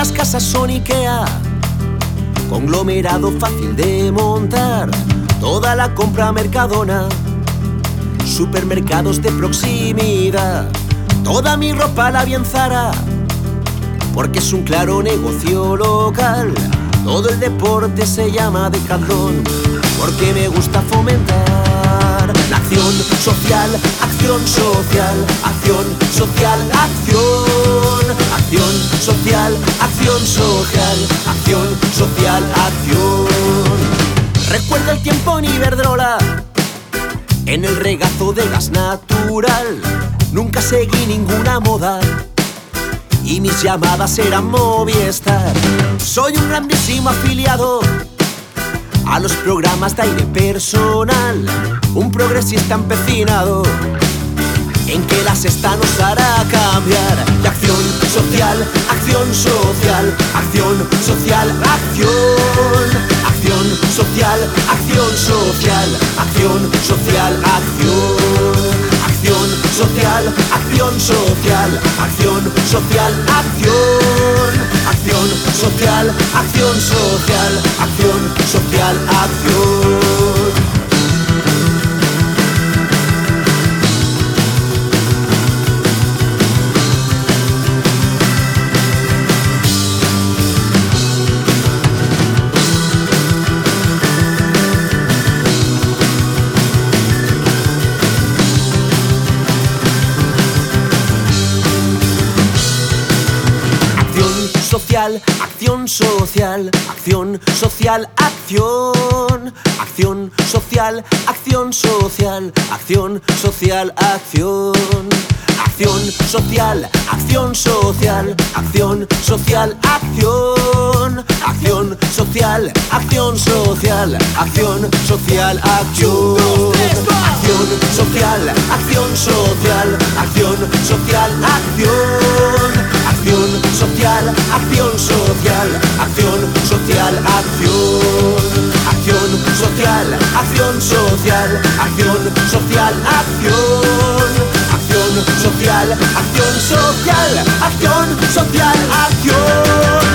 las casas son Ikea, conglomerado fácil de montar. Toda la compra Mercadona, supermercados de proximidad. Toda mi ropa la vi en Zara, porque es un claro negocio local. Todo el deporte se llama Decathlon, porque me gusta fomentar la acción social, acción social, acción social, acción, acción social, acción social, acción social, acción. Recuerda el tiempo en Iberdrola, en el regazo de gas natural. Nunca seguí ninguna moda y mis llamadas eran Movistar. Soy un grandísimo afiliado a los programas de aire personal, un progresista empecinado en que la sexta nos hará cambiar. Y acción social, acción social, acción social, acción, acción social, acción social, acción social, acción, acción social, acción social, acción social, acción, acción social, acción social, acción social, acción. Social, acción social, acción social, acción, acción social, acción social, acción social, acción, acción social, acción social, acción social, acción, acción social, acción social, acción social, acción, acción social, acción social, acción social, acción, acción social, acción social, acción social, acción, acción social, acción social, acción social, acción, acción social, acción social, acción social, acción.